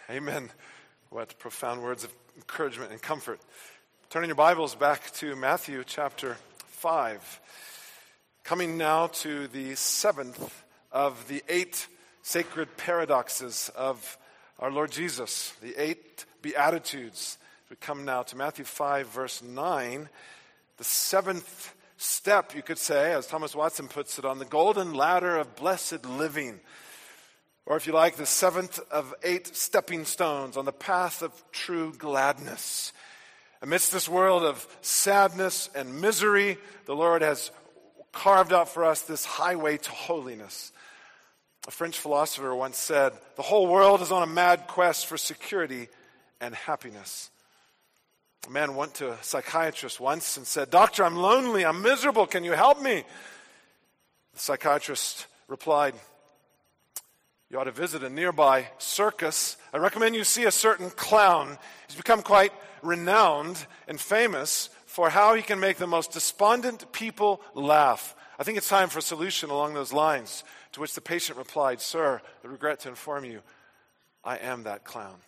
Amen. What profound words of encouragement and comfort. Turning your Bibles back to Matthew chapter 5. Coming now to the seventh of the 8 sacred paradoxes of our Lord Jesus, the 8 Beatitudes. We come now to Matthew 5, verse 9, the 7th step, you could say, as Thomas Watson puts it, on the golden ladder of blessed living. Or if you like, the 7th of 8 stepping stones on the path of true gladness. Amidst this world of sadness and misery, the Lord has carved out for us this highway to holiness. A French philosopher once said, "The whole world is on a mad quest for security and happiness." A man went to a psychiatrist once and said, "Doctor, I'm lonely, I'm miserable, can you help me?" The psychiatrist replied, "You ought to visit a nearby circus. I recommend you see a certain clown. He's become quite renowned and famous for how he can make the most despondent people laugh. I think it's time for a solution along those lines." To which the patient replied, "Sir, I regret to inform you, I am that clown."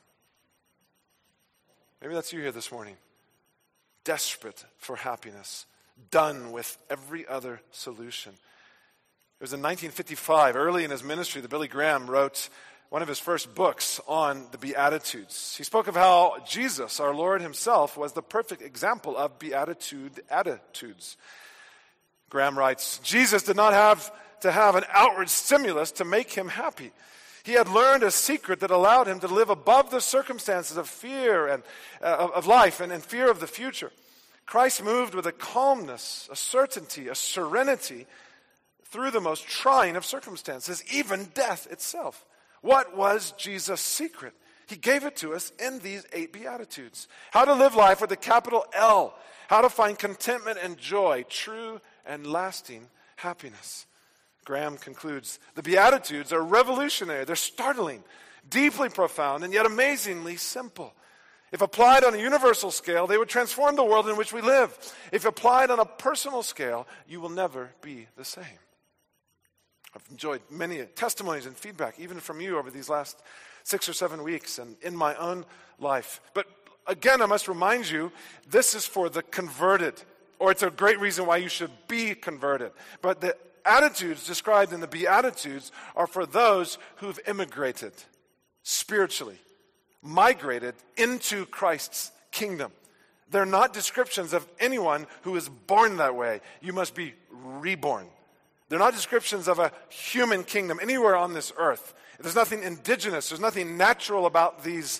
Maybe that's you here this morning. Desperate for happiness. Done with every other solution. It was in 1955, early in his ministry, that Billy Graham wrote one of his first books on the Beatitudes. He spoke of how Jesus, our Lord himself, was the perfect example of beatitude attitudes. Graham writes, "Jesus did not have to have an outward stimulus to make him happy. He had learned a secret that allowed him to live above the circumstances of fear and of life and fear of the future. Christ moved with a calmness, a certainty, a serenity through the most trying of circumstances, even death itself." What was Jesus' secret? He gave it to us in these 8 Beatitudes. How to live life with a capital L. How to find contentment and joy, true and lasting happiness. Graham concludes, the Beatitudes are revolutionary. They're startling, deeply profound, and yet amazingly simple. If applied on a universal scale, they would transform the world in which we live. If applied on a personal scale, you will never be the same. I've enjoyed many testimonies and feedback, even from you over these last 6 or 7 weeks and in my own life. But again, I must remind you, this is for the converted, or it's a great reason why you should be converted. But the attitudes described in the Beatitudes are for those who've immigrated spiritually, migrated into Christ's kingdom. They're not descriptions of anyone who is born that way. You must be reborn. They're not descriptions of a human kingdom anywhere on this earth. There's nothing indigenous, there's nothing natural about these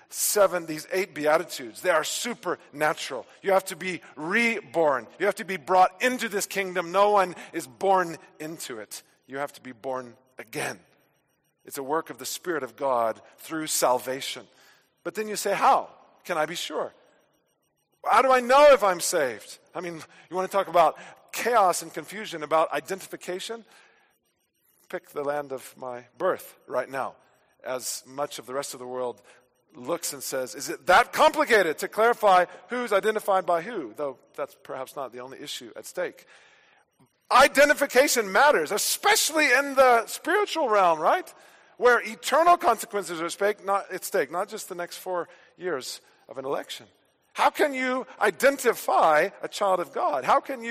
8 Beatitudes. They are supernatural. You have to be reborn. You have to be brought into this kingdom. No one is born into it. You have to be born again. It's a work of the Spirit of God through salvation. But then you say, how can I be sure? How do I know if I'm saved? I mean, you want to talk about chaos and confusion about identification? Pick the land of my birth right now, as much of the rest of the world looks and says, is it that complicated to clarify who's identified by who? Though that's perhaps not the only issue at stake. Identification matters, especially in the spiritual realm, right? Where eternal consequences are at stake, not just the next 4 years of an election. How can you identify a child of God?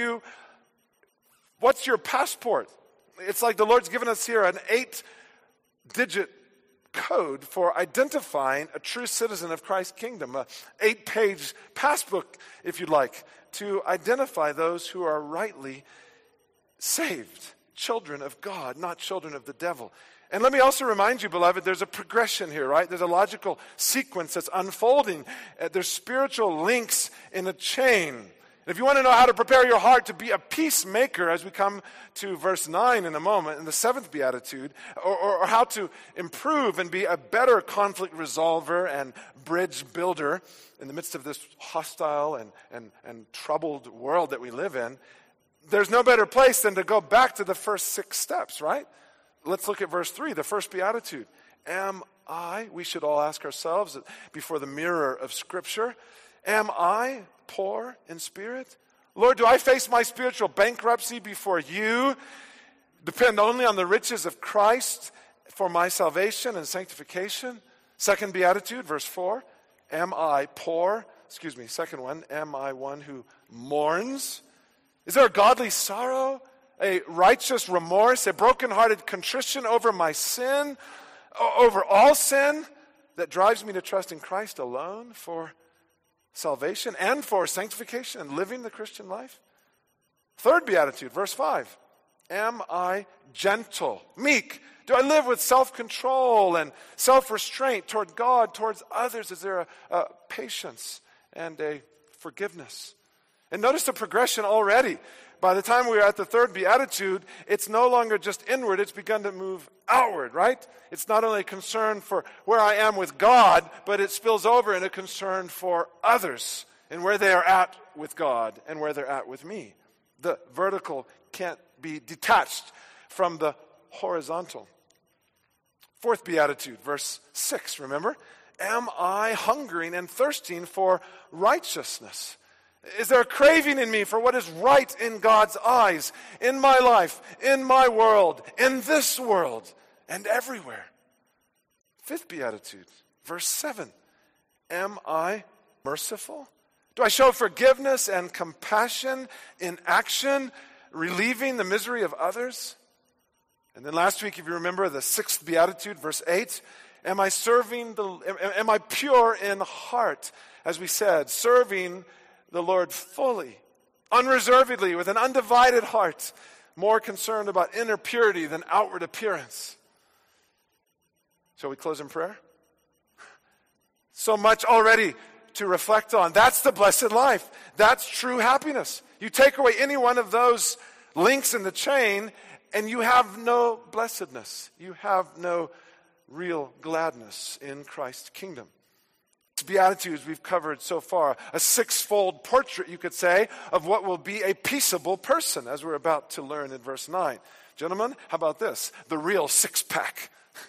What's your passport? It's like the Lord's given us here an 8-digit code for identifying a true citizen of Christ's kingdom, a 8-page passbook, if you'd like, to identify those who are rightly saved, children of God, not children of the devil. And let me also remind you, beloved, there's a progression here, right? There's a logical sequence that's unfolding. There's spiritual links in a chain. If you want to know how to prepare your heart to be a peacemaker, as we come to verse 9 in a moment, in the 7th Beatitude, or how to improve and be a better conflict resolver and bridge builder in the midst of this hostile and troubled world that we live in, there's no better place than to go back to the first 6 steps, right? Let's look at verse 3, the first Beatitude. We should all ask ourselves before the mirror of Scripture, am I poor in spirit? Lord, do I face my spiritual bankruptcy before you? Depend only on the riches of Christ for my salvation and sanctification? Second beatitude, verse 4. Am I poor? Second one. Am I one who mourns? Is there a godly sorrow, a righteous remorse, a brokenhearted contrition over my sin, over all sin, that drives me to trust in Christ alone for salvation and for sanctification and living the Christian life? Third beatitude, verse 5. Am I gentle, meek? Do I live with self-control and self-restraint toward God, towards others? Is there a patience and a forgiveness? And notice the progression already. By the time we are at the third beatitude, it's no longer just inward, it's begun to move outward, right? It's not only a concern for where I am with God, but it spills over in a concern for others and where they are at with God and where they're at with me. The vertical can't be detached from the horizontal. Fourth beatitude, verse 6, remember? Am I hungering and thirsting for righteousness? Is there a craving in me for what is right in God's eyes, in my life, in my world, in this world, and everywhere? Fifth beatitude, verse 7. Am I merciful? Do I show forgiveness and compassion in action, relieving the misery of others? And then last week, if you remember, the sixth beatitude, verse 8. Am I pure in heart? As we said, serving the Lord fully, unreservedly, with an undivided heart, more concerned about inner purity than outward appearance. Shall we close in prayer? So much already to reflect on. That's the blessed life. That's true happiness. You take away any one of those links in the chain, and you have no blessedness. You have no real gladness in Christ's kingdom. Beatitudes we've covered so far, a six-fold portrait, you could say, of what will be a peaceable person, as we're about to learn in verse 9. Gentlemen, how about this? The real six-pack.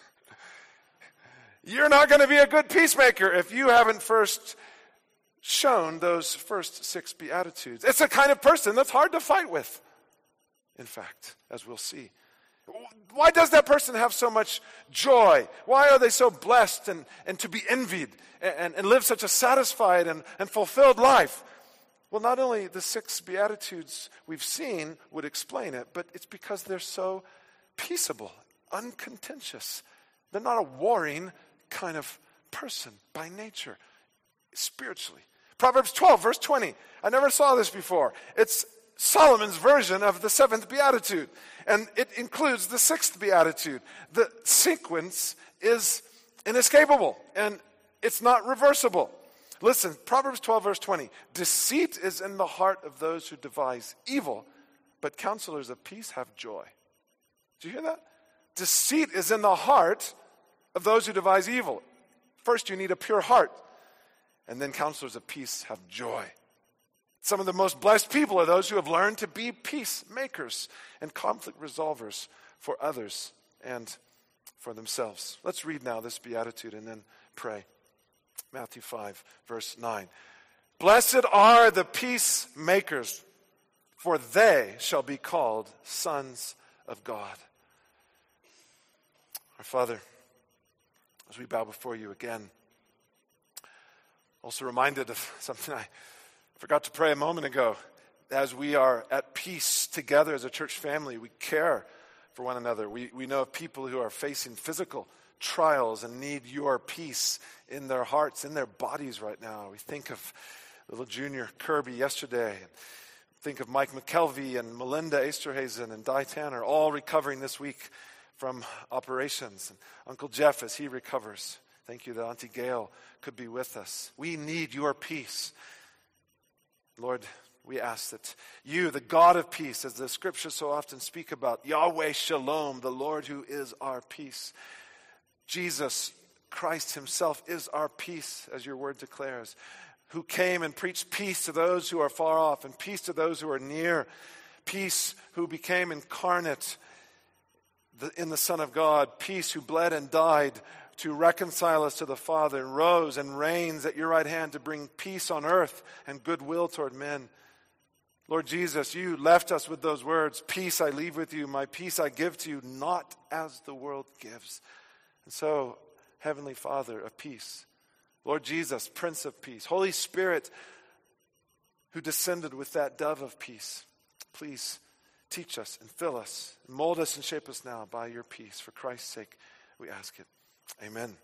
You're not going to be a good peacemaker if you haven't first shown those first six Beatitudes. It's a kind of person that's hard to fight with, in fact, as we'll see. Why does that person have so much joy? Why are they so blessed and to be envied and live such a satisfied and fulfilled life? Well, not only the six Beatitudes we've seen would explain it, but it's because they're so peaceable, uncontentious. They're not a warring kind of person by nature, spiritually. Proverbs 12, verse 20. I never saw this before. It's Solomon's version of the seventh beatitude, and it includes the sixth beatitude. The sequence is inescapable, and it's not reversible. Listen, Proverbs 12, verse 20. Deceit is in the heart of those who devise evil, but counselors of peace have joy. Did you hear that? Deceit is in the heart of those who devise evil. First, you need a pure heart, and then counselors of peace have joy. Some of the most blessed people are those who have learned to be peacemakers and conflict resolvers for others and for themselves. Let's read now this beatitude and then pray. Matthew 5, verse 9. Blessed are the peacemakers, for they shall be called sons of God. Our Father, as we bow before you again, also reminded of something I forgot to pray a moment ago. As we are at peace together as a church family, we care for one another. We know of people who are facing physical trials and need your peace in their hearts, in their bodies right now. We think of little Junior Kirby yesterday. Think of Mike McKelvey and Melinda Esterhazen and Di Tanner, all recovering this week from operations. And Uncle Jeff as he recovers. Thank you that Auntie Gail could be with us. We need your peace. Lord, we ask that you, the God of peace, as the scriptures so often speak about, Yahweh Shalom, the Lord who is our peace. Jesus Christ himself is our peace, as your word declares, who came and preached peace to those who are far off and peace to those who are near. Peace who became incarnate in the Son of God. Peace who bled and died to reconcile us to the Father, and rose and reigns at your right hand to bring peace on earth and goodwill toward men. Lord Jesus, you left us with those words, peace I leave with you, my peace I give to you, not as the world gives. And so Heavenly Father of peace, Lord Jesus, Prince of Peace, Holy Spirit, who descended with that dove of peace, please teach us and fill us, and mold us and shape us now by your peace. For Christ's sake, we ask it. Amen.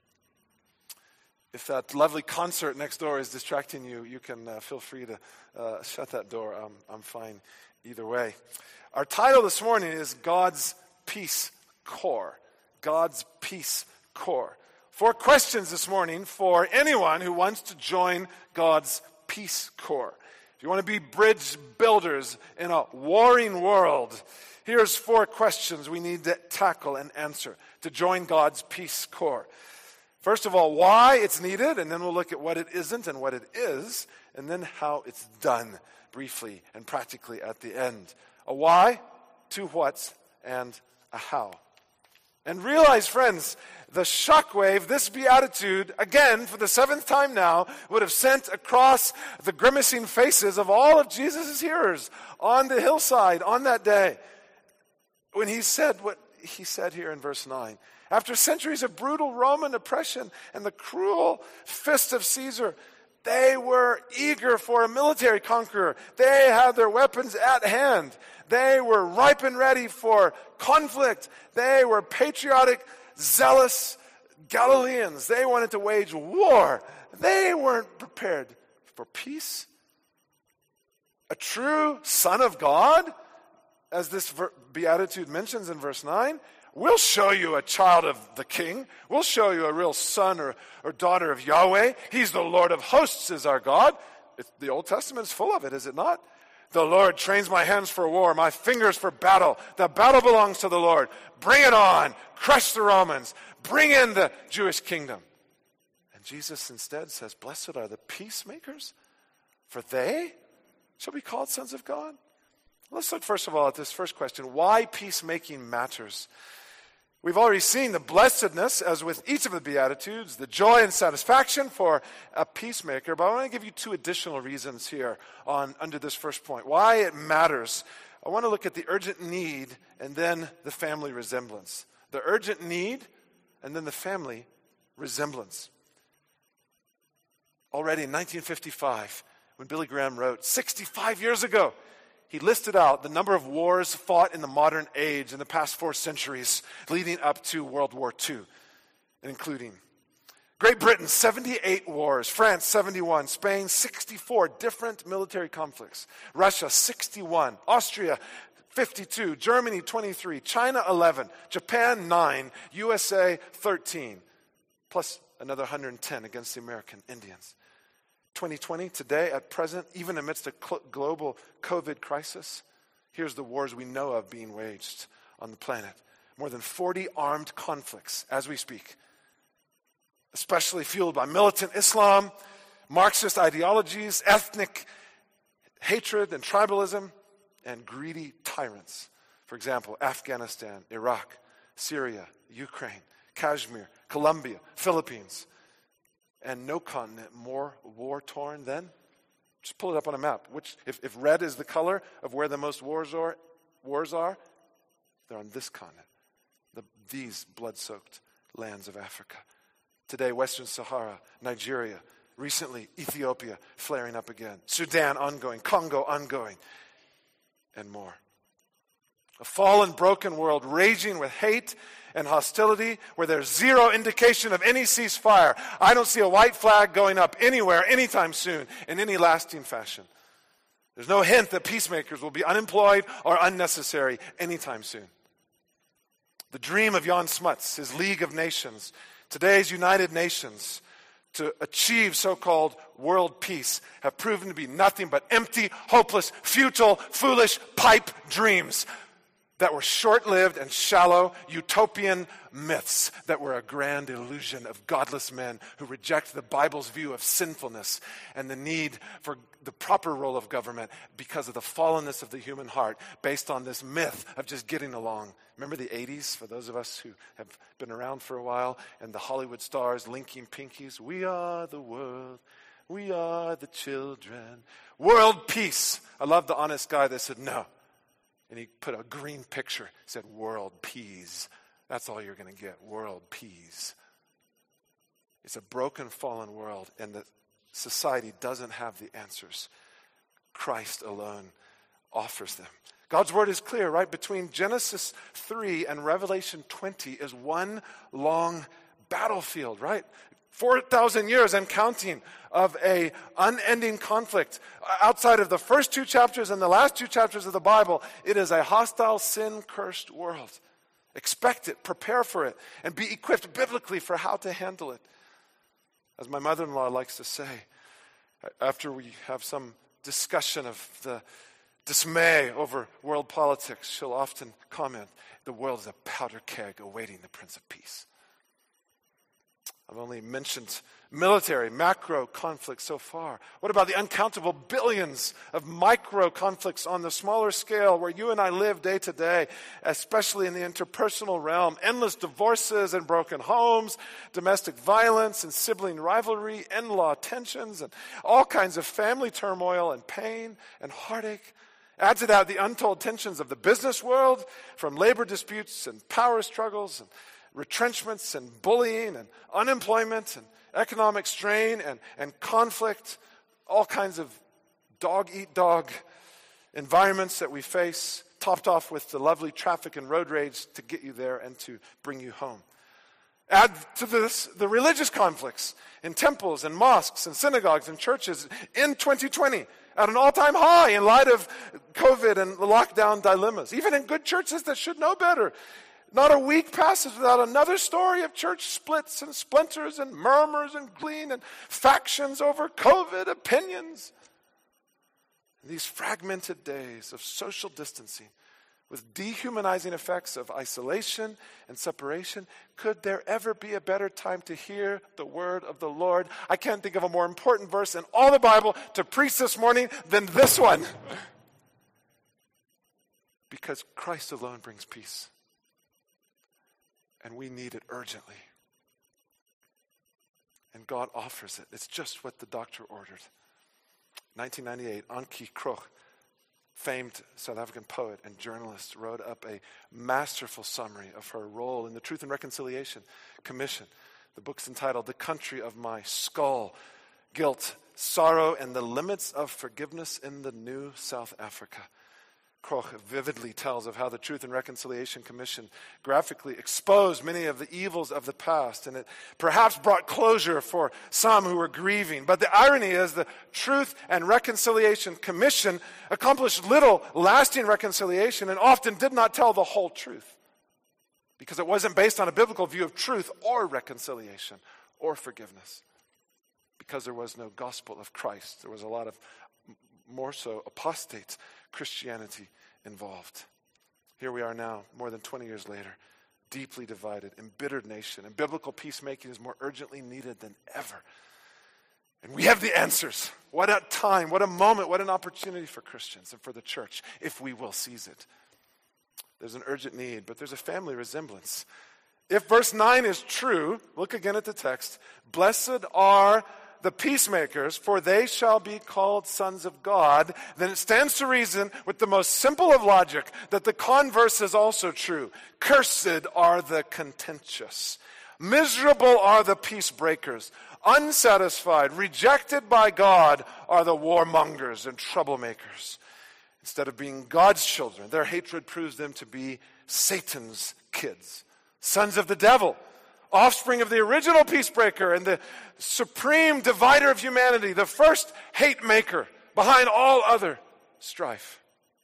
If that lovely concert next door is distracting you, you can feel free to shut that door. I'm fine either way. Our title this morning is God's Peace Corps. God's Peace Corps. 4 questions this morning for anyone who wants to join God's Peace Corps. If you want to be bridge builders in a warring world, here's 4 questions we need to tackle and answer to join God's Peace Corps. First of all, why it's needed, and then we'll look at what it isn't and what it is, and then how it's done briefly and practically at the end. A why, 2 whats, and a how. And realize, friends, the shockwave, this beatitude, again, for the 7th time now, would have sent across the grimacing faces of all of Jesus' hearers on the hillside on that day when he said what he said here in verse 9. After centuries of brutal Roman oppression and the cruel fist of Caesar, they were eager for a military conqueror. They had their weapons at hand. They were ripe and ready for conflict. They were patriotic, zealous Galileans. They wanted to wage war. They weren't prepared for peace. A true son of God, as this beatitude mentions in verse 9, we'll show you a child of the king. We'll show you a real son or daughter of Yahweh. He's the Lord of hosts is our God. The Old Testament is full of it, is it not? The Lord trains my hands for war, my fingers for battle. The battle belongs to the Lord. Bring it on. Crush the Romans. Bring in the Jewish kingdom. And Jesus instead says, blessed are the peacemakers, for they shall be called sons of God. Let's look first of all at this first question, why peacemaking matters. We've already seen the blessedness, as with each of the Beatitudes, the joy and satisfaction for a peacemaker. But I want to give you 2 additional reasons here under this first point. Why it matters. I want to look at the urgent need and then the family resemblance. The urgent need and then the family resemblance. Already in 1955, when Billy Graham wrote, 65 years ago, he listed out the number of wars fought in the modern age in the past 4 centuries leading up to World War II, including Great Britain, 78 wars, France, 71, Spain, 64 different military conflicts, Russia, 61, Austria, 52, Germany, 23, China, 11, Japan, 9, USA, 13, plus another 110 against the American Indians. 2020, today, at present, even amidst a global COVID crisis, here's the wars we know of being waged on the planet. More than 40 armed conflicts as we speak, especially fueled by militant Islam, Marxist ideologies, ethnic hatred and tribalism, and greedy tyrants. For example, Afghanistan, Iraq, Syria, Ukraine, Kashmir, Colombia, Philippines. And no continent more war-torn than, just pull it up on a map. If red is the color of where the most wars are, they're on this continent. These blood-soaked lands of Africa. Today, Western Sahara, Nigeria, recently Ethiopia flaring up again, Sudan ongoing, Congo ongoing, and more. A fallen, broken world raging with hate and hostility where there's zero indication of any ceasefire. I don't see a white flag going up anywhere anytime soon in any lasting fashion. There's no hint that peacemakers will be unemployed or unnecessary anytime soon. The dream of Jan Smuts, his League of Nations, today's United Nations, to achieve so-called world peace have proven to be nothing but empty, hopeless, futile, foolish pipe dreams that were short-lived and shallow utopian myths that were a grand illusion of godless men who reject the Bible's view of sinfulness and the need for the proper role of government because of the fallenness of the human heart based on this myth of just getting along. Remember the 80s, for those of us who have been around for a while, and the Hollywood stars linking pinkies? We are the world. We are the children. World peace. I love the honest guy that said no. And he put a green picture, said world peas. That's all you're going to get, world peas. It's a broken, fallen world, and the society doesn't have the answers. Christ alone offers them. God's word is clear, right? Between Genesis 3 and Revelation 20 is one long battlefield, right? 4,000 years and counting of a unending conflict. Outside of the first 2 chapters and the last 2 chapters of the Bible, it is a hostile, sin-cursed world. Expect it, prepare for it, and be equipped biblically for how to handle it. As my mother-in-law likes to say, after we have some discussion of the dismay over world politics, she'll often comment, the world is a powder keg awaiting the Prince of Peace. I've only mentioned military, macro conflicts so far. What about the uncountable billions of micro conflicts on the smaller scale where you and I live day to day, especially in the interpersonal realm? Endless divorces and broken homes, domestic violence and sibling rivalry, in-law tensions, and all kinds of family turmoil and pain and heartache. Add to that the untold tensions of the business world, from labor disputes and power struggles and retrenchments and bullying and unemployment and economic strain and conflict, all kinds of dog-eat-dog environments that we face, topped off with the lovely traffic and road rage to get you there and to bring you home. Add to this the religious conflicts in temples and mosques and synagogues and churches in 2020 at an all-time high in light of COVID and the lockdown dilemmas, even in good churches that should know better. Not a week passes without another story of church splits and splinters and murmurs and glean and factions over COVID opinions. In these fragmented days of social distancing with dehumanizing effects of isolation and separation, could there ever be a better time to hear the word of the Lord? I can't think of a more important verse in all the Bible to preach this morning than this one. Because Christ alone brings peace. And we need it urgently. And God offers it. It's just what the doctor ordered. 1998, Ankie Krogh, famed South African poet and journalist, wrote up a masterful summary of her role in the Truth and Reconciliation Commission. The book's entitled The Country of My Skull, Guilt, Sorrow, and the Limits of Forgiveness in the New South Africa. Krogh vividly tells of how the Truth and Reconciliation Commission graphically exposed many of the evils of the past, and it perhaps brought closure for some who were grieving. But the irony is the Truth and Reconciliation Commission accomplished little lasting reconciliation and often did not tell the whole truth because it wasn't based on a biblical view of truth or reconciliation or forgiveness. Because there was no gospel of Christ. There was a lot of more so apostate Christianity involved. Here we are now, more than 20 years later, deeply divided, embittered nation, and biblical peacemaking is more urgently needed than ever. And we have the answers. What a time, what a moment, what an opportunity for Christians and for the church, if we will seize it. There's an urgent need, but there's a family resemblance. If verse 9 is true, look again at the text, blessed are the peacemakers, for they shall be called sons of God, then it stands to reason with the most simple of logic that the converse is also true. Cursed are the contentious. Miserable are the peace breakers. Unsatisfied, rejected by God are the warmongers and troublemakers. Instead of being God's children, their hatred proves them to be Satan's kids, sons of the devil, offspring of the original peacebreaker and the supreme divider of humanity, the first hate maker behind all other strife.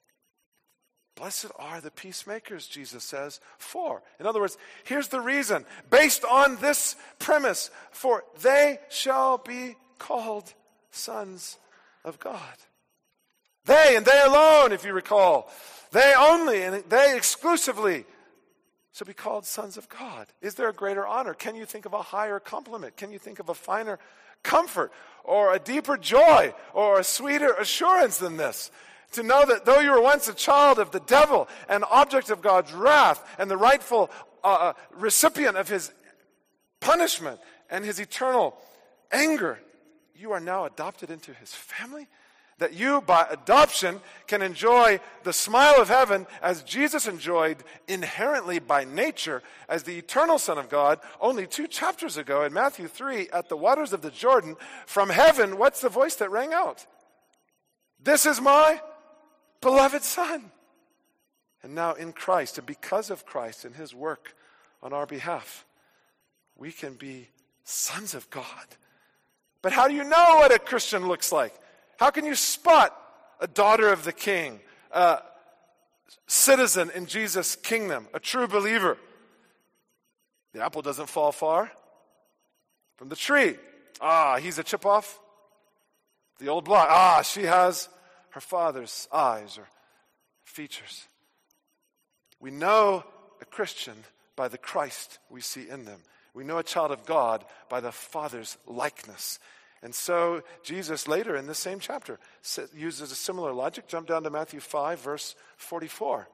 Blessed are the peacemakers, Jesus says, for. In other words, here's the reason. Based on this premise, for they shall be called sons of God. They and they alone, if you recall. They only and they exclusively shall be called sons of God. Is there a greater honor? Can you think of a higher compliment? Can you think of a finer comfort or a deeper joy or a sweeter assurance than this? To know that though you were once a child of the devil, an object of God's wrath, and the rightful recipient of his punishment and his eternal anger, you are now adopted into his family. That you, by adoption, can enjoy the smile of heaven as Jesus enjoyed inherently by nature as the eternal Son of God only 2 chapters ago in Matthew 3 at the waters of the Jordan. From heaven, what's the voice that rang out? This is my beloved Son. And now in Christ, and because of Christ and his work on our behalf, we can be sons of God. But how do you know what a Christian looks like? How can you spot a daughter of the King, a citizen in Jesus' kingdom, a true believer? The apple doesn't fall far from the tree. He's a chip-off. The old block. She has her father's eyes or features. We know a Christian by the Christ we see in them. We know a child of God by the Father's likeness. And so Jesus later in the same chapter uses a similar logic. Jump down to Matthew 5, verse 44.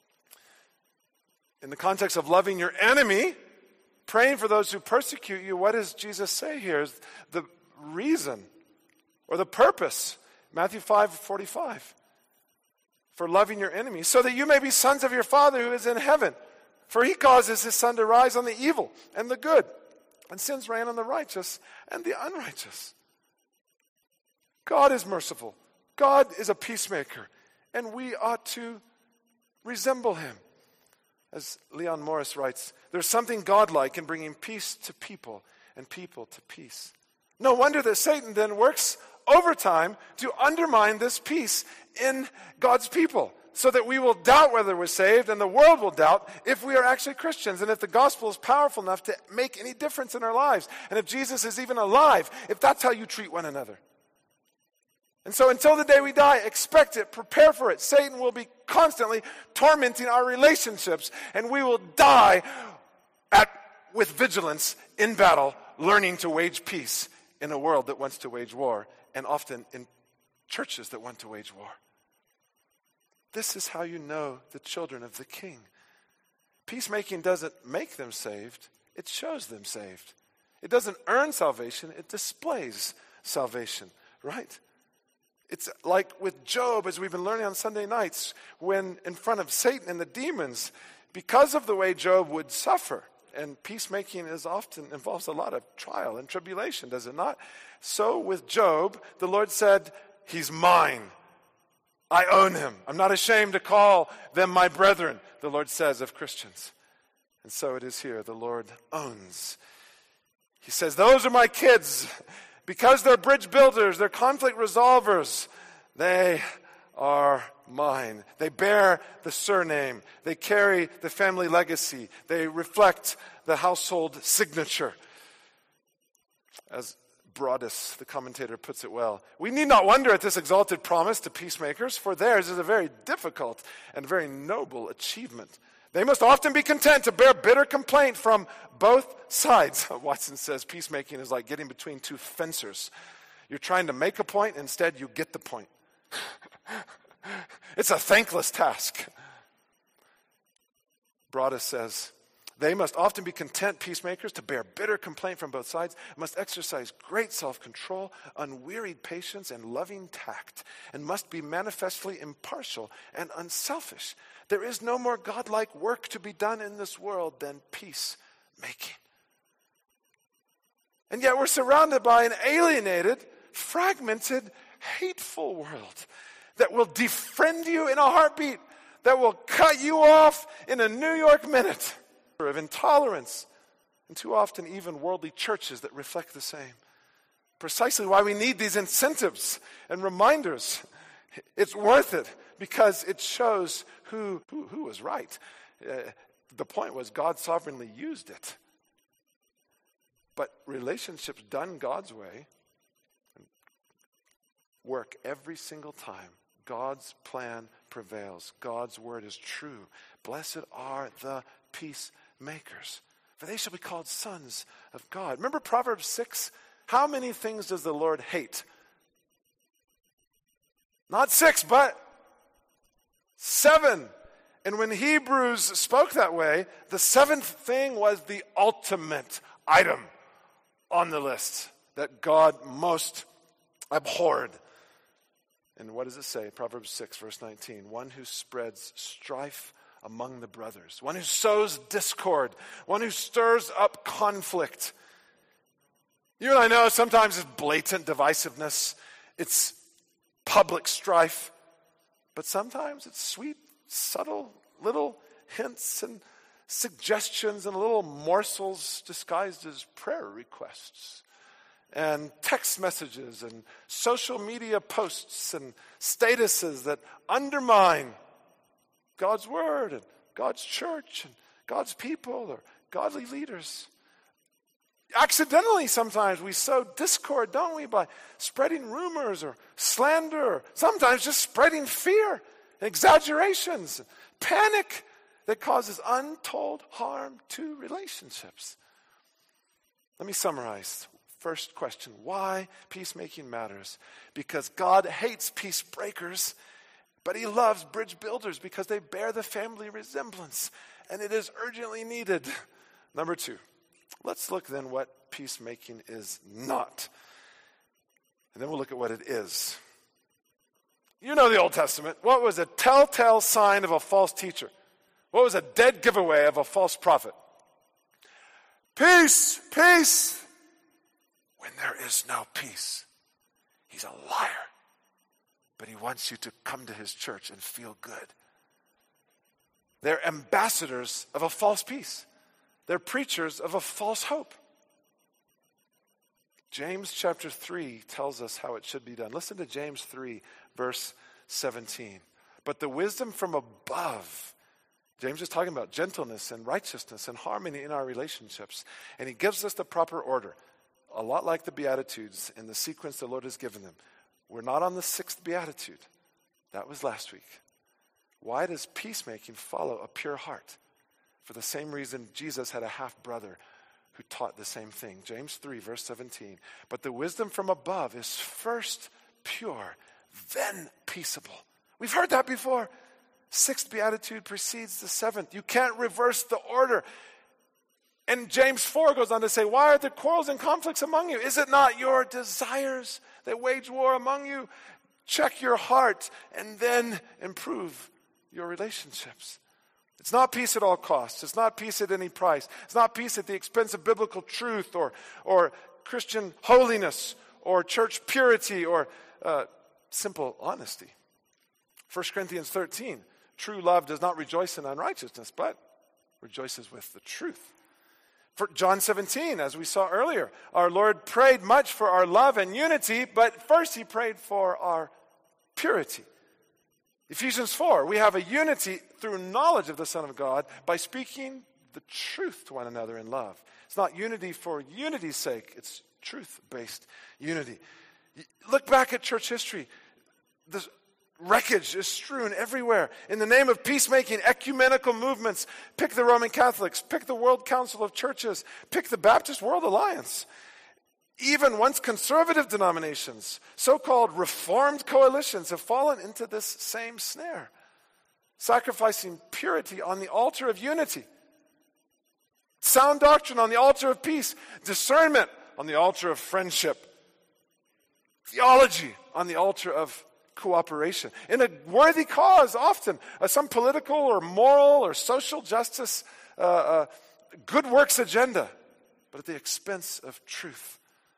In the context of loving your enemy, praying for those who persecute you, what does Jesus say here is the reason or the purpose? Matthew 5, 45. For loving your enemy, so that you may be sons of your Father who is in heaven. For he causes his sun to rise on the evil and the good, and sends rain on the righteous and the unrighteous. God is merciful. God is a peacemaker. And we ought to resemble him. As Leon Morris writes, there's something godlike in bringing peace to people and people to peace. No wonder that Satan then works overtime to undermine this peace in God's people, so that we will doubt whether we're saved, and the world will doubt if we are actually Christians, and if the gospel is powerful enough to make any difference in our lives, and if Jesus is even alive, if that's how you treat one another. And so until the day we die, expect it, prepare for it. Satan will be constantly tormenting our relationships, and we will die with vigilance in battle, learning to wage peace in a world that wants to wage war, and often in churches that want to wage war. This is how you know the children of the King. Peacemaking doesn't make them saved, it shows them saved. It doesn't earn salvation, it displays salvation, right? It's like with Job, as we've been learning on Sunday nights, when in front of Satan and the demons, because of the way Job would suffer, and peacemaking often involves a lot of trial and tribulation, does it not? So with Job, the Lord said, he's mine. I own him. I'm not ashamed to call them my brethren, the Lord says of Christians. And so it is here. The Lord owns. He says, those are my kids. Because they're bridge builders, they're conflict resolvers, they are mine. They bear the surname. They carry the family legacy. They reflect the household signature. As Broadus, the commentator, puts it well, we need not wonder at this exalted promise to peacemakers, for theirs is a very difficult and very noble achievement. They must often be content to bear bitter complaint from both sides. Watson says peacemaking is like getting between two fencers. You're trying to make a point, instead you get the point. It's a thankless task. Broadus says, they must often be content, peacemakers, to bear bitter complaint from both sides, must exercise great self-control, unwearied patience, and loving tact, and must be manifestly impartial and unselfish. There is no more godlike work to be done in this world than peacemaking. And yet we're surrounded by an alienated, fragmented, hateful world that will defriend you in a heartbeat, that will cut you off in a New York minute, of intolerance, and too often even worldly churches that reflect the same. Precisely why we need these incentives and reminders. It's worth it because it shows who was right. The point was God sovereignly used it. But relationships done God's way work every single time. God's plan prevails. God's word is true. Blessed are the peacemakers, for they shall be called sons of God. Remember Proverbs 6? How many things does the Lord hate? Not 6, but 7. And when Hebrews spoke that way, the 7th thing was the ultimate item on the list that God most abhorred. And what does it say? Proverbs 6, verse 19. One who spreads strife among the brothers, one who sows discord, one who stirs up conflict. You and I know sometimes it's blatant divisiveness, it's public strife, but sometimes it's sweet, subtle, little hints and suggestions and little morsels disguised as prayer requests and text messages and social media posts and statuses that undermine God's word and God's church and God's people or godly leaders. Accidentally, sometimes we sow discord, don't we, by spreading rumors or slander, or sometimes just spreading fear, exaggerations, panic that causes untold harm to relationships. Let me summarize. First question, why peacemaking matters? Because God hates peace breakers, but he loves bridge builders because they bear the family resemblance, and it is urgently needed. Number two, let's look then what peacemaking is not. And then we'll look at what it is. You know the Old Testament. What was a telltale sign of a false teacher? What was a dead giveaway of a false prophet? Peace, peace. When there is no peace, he's a liar. But he wants you to come to his church and feel good. They're ambassadors of a false peace. They're preachers of a false hope. James chapter 3 tells us how it should be done. Listen to James 3, verse 17. But the wisdom from above, James is talking about gentleness and righteousness and harmony in our relationships. And he gives us the proper order, a lot like the Beatitudes in the sequence the Lord has given them. We're not on the 6th Beatitude. That was last week. Why does peacemaking follow a pure heart? For the same reason Jesus had a half-brother who taught the same thing. James 3, verse 17. But the wisdom from above is first pure, then peaceable. We've heard that before. 6th Beatitude precedes the 7th. You can't reverse the order. And James 4 goes on to say, why are there quarrels and conflicts among you? Is it not your desires that wage war among you? Check your heart and then improve your relationships. It's not peace at all costs. It's not peace at any price. It's not peace at the expense of biblical truth or Christian holiness or church purity or simple honesty. 1 Corinthians 13, true love does not rejoice in unrighteousness, but rejoices with the truth. For John 17, as we saw earlier, our Lord prayed much for our love and unity, but first he prayed for our purity. Ephesians 4, we have a unity through knowledge of the Son of God by speaking the truth to one another in love. It's not unity for unity's sake, it's truth-based unity. Look back at church history. The wreckage is strewn everywhere. In the name of peacemaking, ecumenical movements, pick the Roman Catholics, pick the World Council of Churches, pick the Baptist World Alliance. Even once conservative denominations, so-called reformed coalitions, have fallen into this same snare, sacrificing purity on the altar of unity, sound doctrine on the altar of peace, discernment on the altar of friendship, theology on the altar of cooperation, in a worthy cause often, some political or moral or social justice, good works agenda, but at the expense of truth.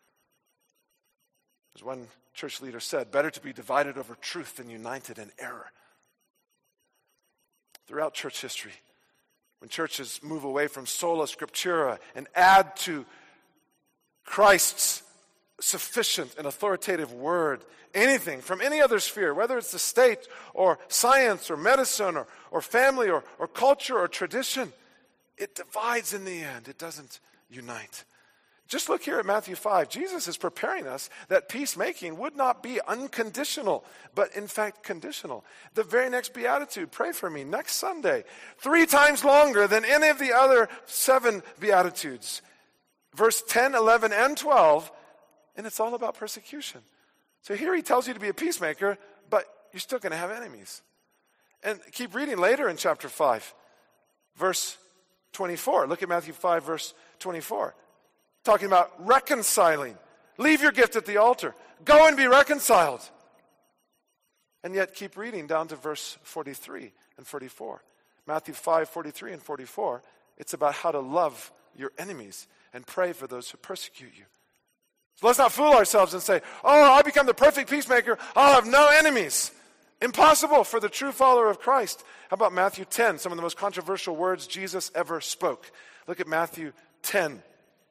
As one church leader said, better to be divided over truth than united in error. Throughout church history, when churches move away from sola scriptura and add to Christ's sufficient and authoritative word, anything from any other sphere, whether it's the state or science or medicine or family or culture or tradition, it divides in the end. It doesn't unite. Just look here at Matthew 5. Jesus is preparing us that peacemaking would not be unconditional, but in fact conditional. The very next beatitude, pray for me, next Sunday, 3 times longer than any of the other 7 beatitudes. Verse 10, 11, and 12, and it's all about persecution. So here he tells you to be a peacemaker, but you're still going to have enemies. And keep reading later in chapter 5, verse 24. Look at Matthew 5, verse 24. Talking about reconciling. Leave your gift at the altar. Go and be reconciled. And yet keep reading down to verse 43 and 44. Matthew 5:43 and 44, it's about how to love your enemies and pray for those who persecute you. So let's not fool ourselves and say, oh, I become the perfect peacemaker, I'll have no enemies. Impossible for the true follower of Christ. How about Matthew 10, some of the most controversial words Jesus ever spoke? Look at Matthew 10.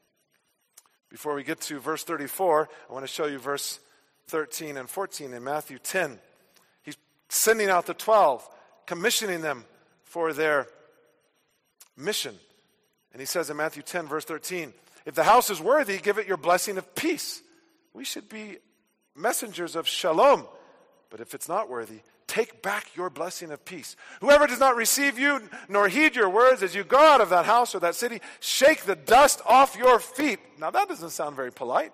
Before we get to verse 34, I want to show you verse 13 and 14 in Matthew 10. He's sending out the 12, commissioning them for their mission. And he says in Matthew 10, verse 13, if the house is worthy, give it your blessing of peace. We should be messengers of shalom. But if it's not worthy, take back your blessing of peace. Whoever does not receive you nor heed your words as you go out of that house or that city, shake the dust off your feet. Now that doesn't sound very polite.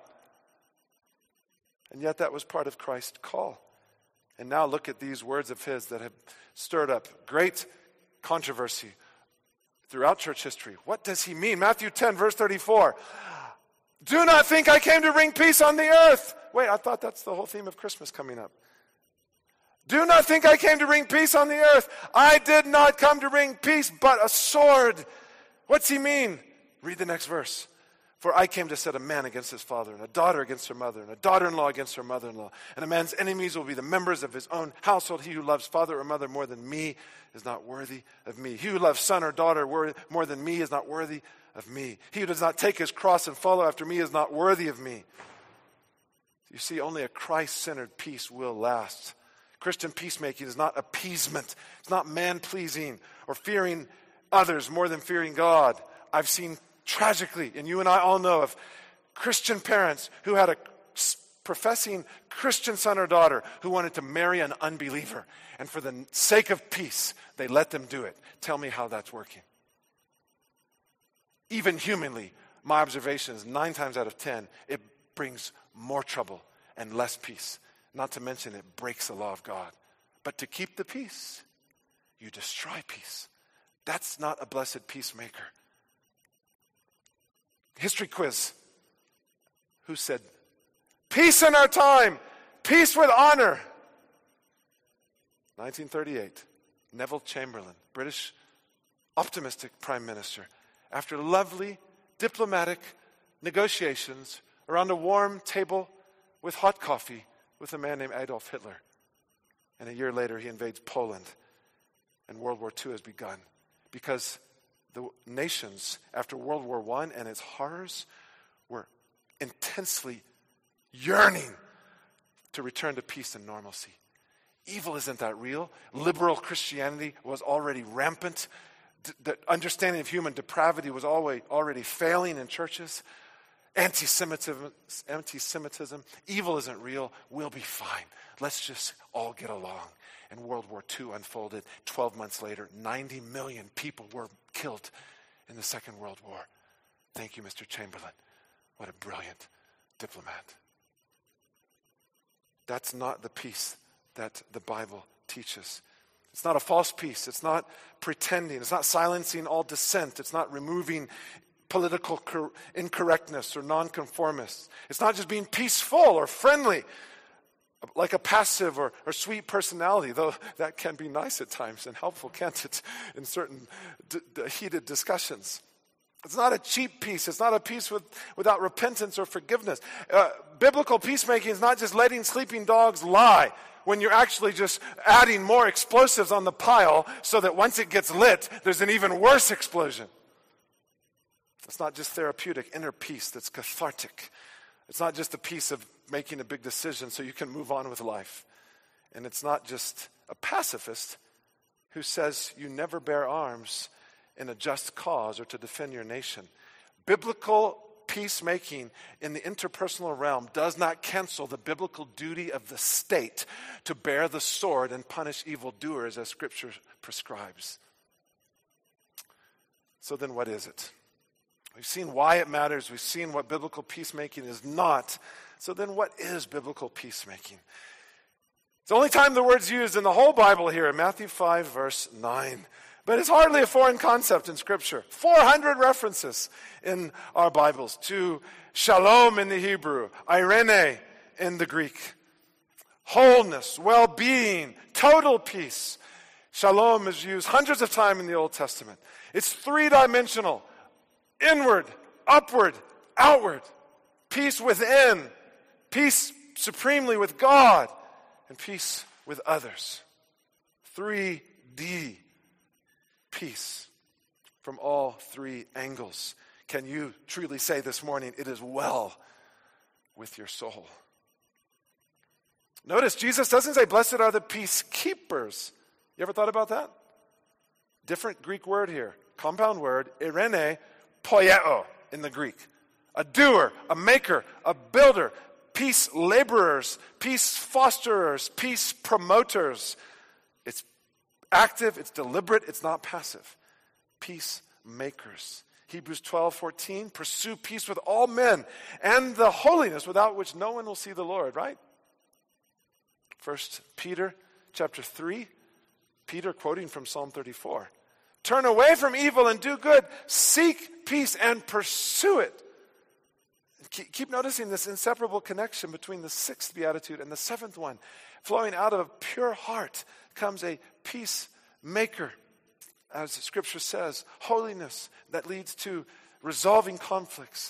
And yet that was part of Christ's call. And now look at these words of his that have stirred up great controversy throughout church history. What does he mean? Matthew 10, verse 34. Do not think I came to bring peace on the earth. Wait, I thought that's the whole theme of Christmas coming up. Do not think I came to bring peace on the earth. I did not come to bring peace, but a sword. What's he mean? Read the next verse. For I came to set a man against his father, and a daughter against her mother, and a daughter-in-law against her mother-in-law. And a man's enemies will be the members of his own household. He who loves father or mother more than me is not worthy of me. He who loves son or daughter more than me is not worthy of me. He who does not take his cross and follow after me is not worthy of me. You see, only a Christ-centered peace will last. Christian peacemaking is not appeasement. It's not man-pleasing or fearing others more than fearing God. I've seen tragically, and you and I all know of Christian parents who had a professing Christian son or daughter who wanted to marry an unbeliever. And for the sake of peace, they let them do it. Tell me how that's working. Even humanly, my observation is 9 times out of 10, it brings more trouble and less peace. Not to mention it breaks the law of God. But to keep the peace, you destroy peace. That's not a blessed peacemaker. History quiz. Who said, peace in our time, peace with honor? 1938, Neville Chamberlain, British optimistic prime minister. After lovely diplomatic negotiations around a warm table with hot coffee with a man named Adolf Hitler. And a year later, he invades Poland, and World War II has begun. Because the nations, after World War I and its horrors, were intensely yearning to return to peace and normalcy. Evil isn't that real. Liberal Christianity was already rampant. The understanding of human depravity was already failing in churches. Anti-Semitism, evil isn't real, we'll be fine. Let's just all get along. And World War II unfolded. 12 months later, 90 million people were killed in the Second World War. Thank you, Mr. Chamberlain. What a brilliant diplomat. That's not the peace that the Bible teaches. It's not a false peace. It's not pretending. It's not silencing all dissent. It's not removing political incorrectness or nonconformists. It's not just being peaceful or friendly, like a passive or sweet personality, though that can be nice at times and helpful, can't it, in certain heated discussions. It's not a cheap peace. It's not a peace without repentance or forgiveness. Biblical peacemaking is not just letting sleeping dogs lie when you're actually just adding more explosives on the pile so that once it gets lit, there's an even worse explosion. It's not just therapeutic inner peace that's cathartic. It's not just a peace of making a big decision so you can move on with life. And it's not just a pacifist who says you never bear arms in a just cause or to defend your nation. Biblical peacemaking in the interpersonal realm does not cancel the biblical duty of the state to bear the sword and punish evildoers as Scripture prescribes. So then what is it? We've seen why it matters. We've seen what biblical peacemaking is not. So then what is biblical peacemaking? It's the only time the word's used in the whole Bible here in Matthew 5, verse 9. But it's hardly a foreign concept in Scripture. 400 references in our Bibles to shalom in the Hebrew, irene in the Greek. wholeness, well-being, total peace. Shalom is used hundreds of times in the Old Testament. It's three-dimensional: inward, upward, outward. Peace within, peace supremely with God, and peace with others. 3D peace from all three angles. Can you truly say this morning, it is well with your soul? Notice Jesus doesn't say, blessed are the peacekeepers. You ever thought about that? Different Greek word here. Compound word, irene, poieo in the Greek. A doer, a maker, a builder, peace laborers, peace fosterers, peace promoters. It's active, it's deliberate, it's not passive. Peacemakers. Hebrews 12:14, pursue peace with all men and the holiness without which no one will see the Lord, right? 1 Peter chapter 3, Peter quoting from Psalm 34. Turn away from evil and do good. Seek peace and pursue it. Keep noticing this inseparable connection between the sixth beatitude and the seventh one. Flowing out of a pure heart comes a peacemaker. As Scripture says, holiness that leads to resolving conflicts.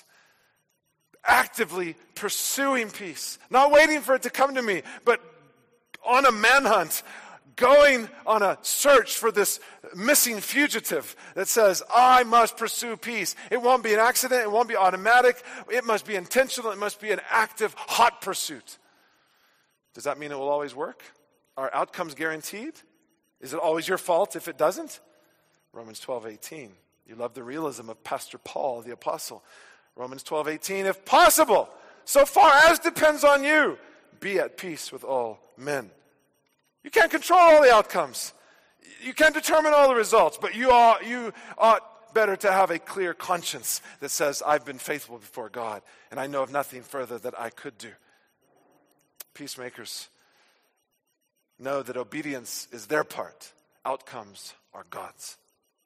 Actively pursuing peace. Not waiting for it to come to me, but on a manhunt. Going on a search for this missing fugitive that says, I must pursue peace. It won't be an accident. It won't be automatic. It must be intentional. It must be an active, hot pursuit. Does that mean it will always work? Are outcomes guaranteed? Is it always your fault if it doesn't? Romans 12:18. You love the realism of Pastor Paul, the apostle. Romans 12:18. If possible, so far as depends on you, be at peace with all men. You can't control all the outcomes. You can't determine all the results, but you ought better to have a clear conscience that says, I've been faithful before God, and I know of nothing further that I could do. Peacemakers know that obedience is their part. Outcomes are God's.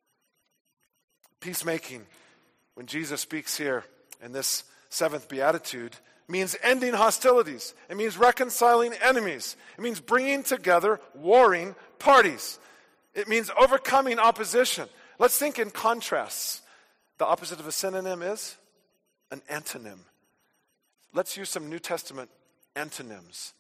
Peacemaking, when Jesus speaks here in this seventh beatitude, means ending hostilities. It means reconciling enemies. It means bringing together warring parties. It means overcoming opposition. Let's think in contrasts. The opposite of a synonym is an antonym. Let's use some New Testament antonyms.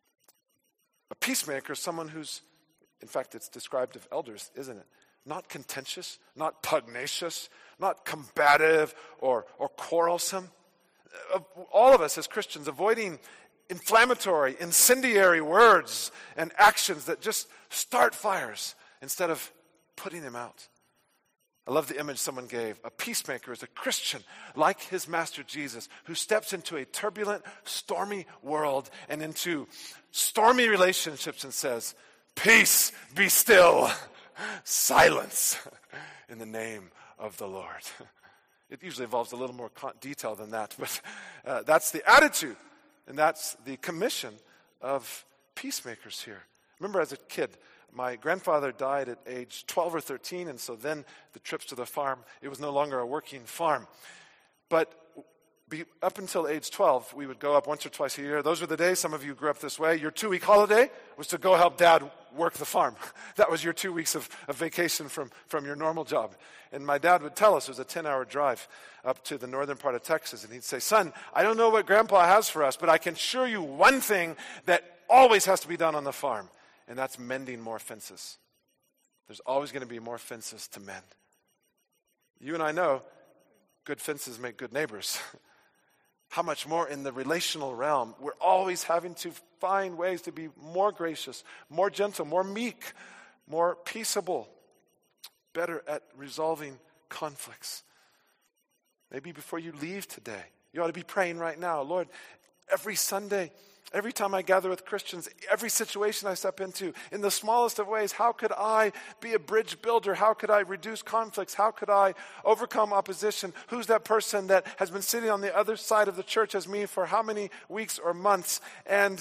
A peacemaker is someone who's, in fact, it's described of elders, isn't it? Not contentious, not pugnacious, not combative or quarrelsome. All of us as Christians avoiding inflammatory, incendiary words and actions that just start fires instead of putting them out. I love the image someone gave. A peacemaker is a Christian like his master Jesus who steps into a turbulent, stormy world and into stormy relationships and says, peace, be still, silence in the name of the Lord. It usually involves a little more detail than that, but that's the attitude, and that's the commission of peacemakers here. Remember as a kid, my grandfather died at age 12 or 13, and so then the trips to the farm, it was no longer a working farm. But up until age 12, we would go up once or twice a year. Those were the days, some of you grew up this way. Your 2-week holiday was to go help Dad work the farm. That was your 2 weeks of vacation from your normal job. And my dad would tell us it was a 10-hour drive up to the northern part of Texas. And he'd say, son, I don't know what Grandpa has for us, but I can assure you one thing that always has to be done on the farm, and that's mending more fences. There's always going to be more fences to mend. You and I know good fences make good neighbors. How much more in the relational realm? We're always having to find ways to be more gracious, more gentle, more meek, more peaceable, better at resolving conflicts. Maybe before you leave today, you ought to be praying right now, Lord, every Sunday, every time I gather with Christians, every situation I step into, in the smallest of ways, how could I be a bridge builder? How could I reduce conflicts? How could I overcome opposition? Who's that person that has been sitting on the other side of the church as me for how many weeks or months? And